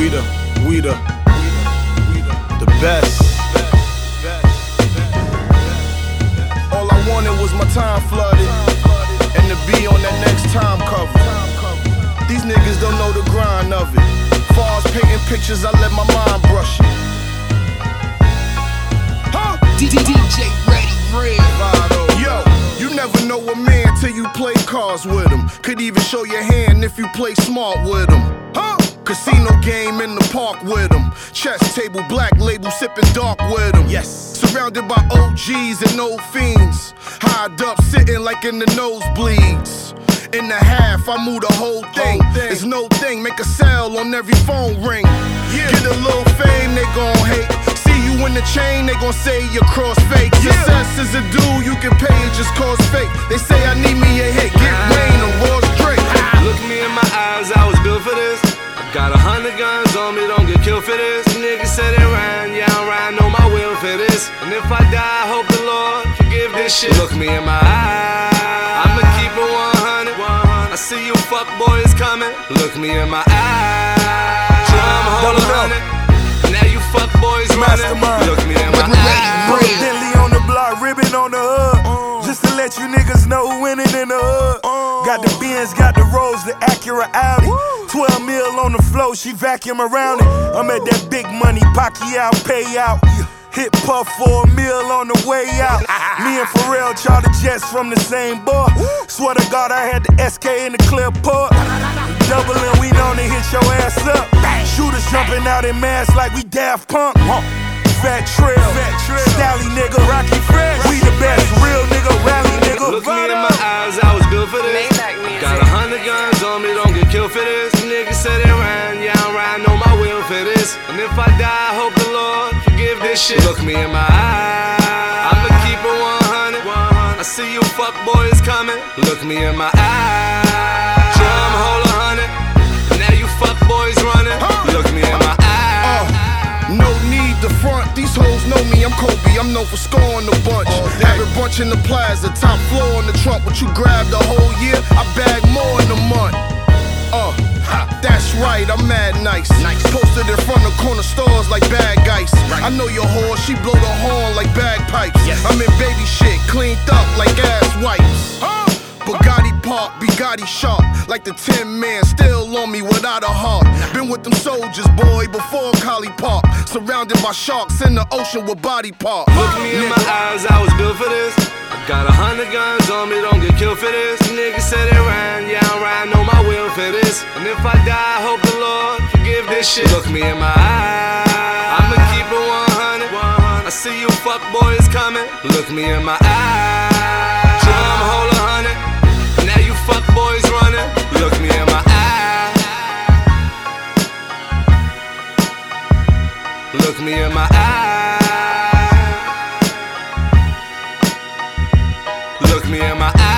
the best. All I wanted was my time flooded, and to be on that next time cover. These niggas don't know the grind of it. Far as painting pictures, I let my mind brush it. Huh? DJ Ready Red. Yo, you never know a man till you play cards with him. Could even show your hand if you play smart with him. Huh? Casino game in the park with him. Chess table, black label, sipping dark with him. Yes. Surrounded by OGs and old fiends. Highed up, sitting like in the nosebleeds. In the half, I move the whole thing. It's no thing, make a sale on every phone ring. Get a little fame, they gon' hate. See you in the chain, they gon' say you're cross fake. Success is a dude, you can pay it, just cause fake. They say I need me a hit, get Wayne or Ross Drake. Look me in my eyes, I was built for this. Got 100 guns on me, don't get killed for this. Niggas said it ran, yeah, I'm riding on my will for this. And if I die, I hope the Lord forgive this shit. Look me in my eyes, I'ma keep it 100. I see you fuck boys coming. Look me in my eyes, drum hold 100. Now you fuck boys running. Look me in my eyes. Bentley on the block, ribbon on the hood. Just to let you niggas know who winning in the hood. Got the Benz, got the Rolls, the Acura Audi. 12 mil on the floor, she vacuum around it. I'm at that big money, Pacquiao payout. Hit Puff for $1 million on the way out. Me and Pharrell charter jets from the same bar. Swear to God, I had the SK in the Clearport. Doubling, we known to hit your ass up. Shooters jumping out in masks like we Daft Punk. Fat Trail, Stally nigga, Rocky Fresh. We the best, real nigga, rally nigga. Look me in my eyes, I was built for this. Got 100 guns on me, don't get killed for this. Niggas said it ran, yeah, I'm riding on my will for this. And if I die, I hope the Lord forgive this shit. Look me in my eyes, I'ma keep it 100. I see you fuck boys coming. Look me in my eyes, drum hold 100. Now you fuck boys running. Look me in my eyes. No need to front, these hoes know me, I'm Kobe, I'm known for scoring the bunch. Have a bunch in the plaza, top floor on the trunk. What you grab the whole year, I bag more in a month. That's right, I'm mad nice. Posted in front of corner stores like bad guys. I know your whore, she blow the horn like bagpipes. I'm in baby shit, cleaned up like ass wipes. Bugatti Park, Bugatti sharp, like the Tin Man, still on me without a heart. Been with them soldiers, boy, before Collie Park. Surrounded by sharks in the ocean with body parts. Look me in my eyes, I was built for this. Got 100 guns on me, don't get killed for this. Niggas said it ran, yeah, I'm riding on my will for this. And if I die, I hope the Lord forgive this shit. Look me in my eyes, I'ma keep it 100. I see you fuck boys coming. Look me in my eyes, drum hold 100. Now you fuck boys running. Look me in my eyes, look me in my eyes, look me in my eyes.